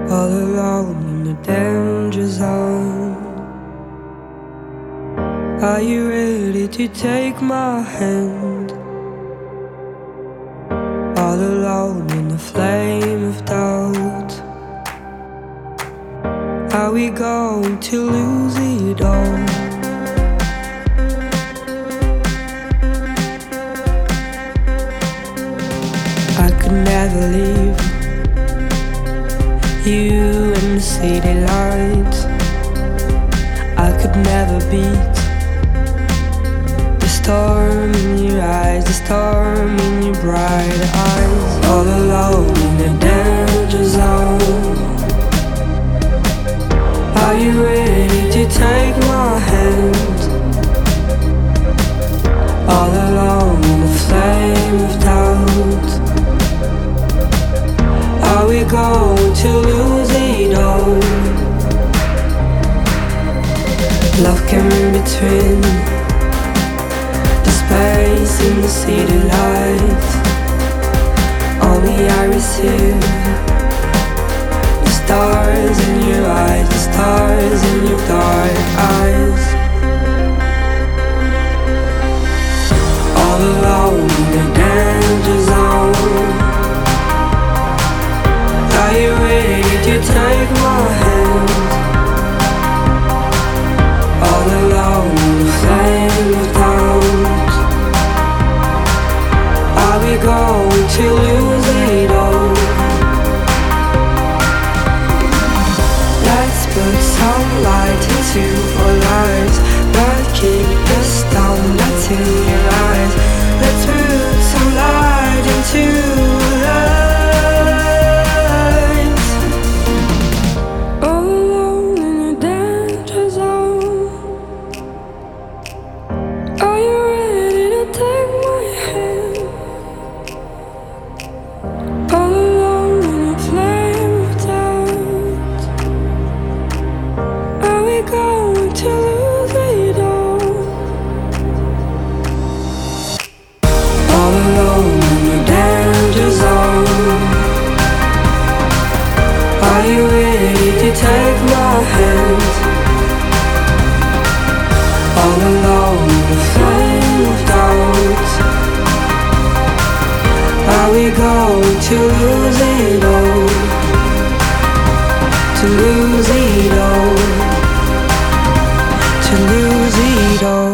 all alone in the danger zone. Are you ready to take my hand? All alone in the flame of doubt. Are we going to lose it all? I could never leave you in the city lights. I could never beat the storm in your eyes, the storm in your bright eyes. All alone in the danger zone. Are you ready to take my hand? All alone in the flame of doubt. Are we going to lose it all? Love came in between the space in the city lights. Only I receive the stars in your eyes, the stars in your dark eyes. All alone in the danger zone. Are you ready to take my hand? All alone in the flame of doubt. Are we going to lose it all? Let's put some light into our lives. But keep us down, that's in your eyes. Let's put some light into life. Take my hand. All alone in the flame of doubt. Are we going to lose it all? To lose it all. To lose it all.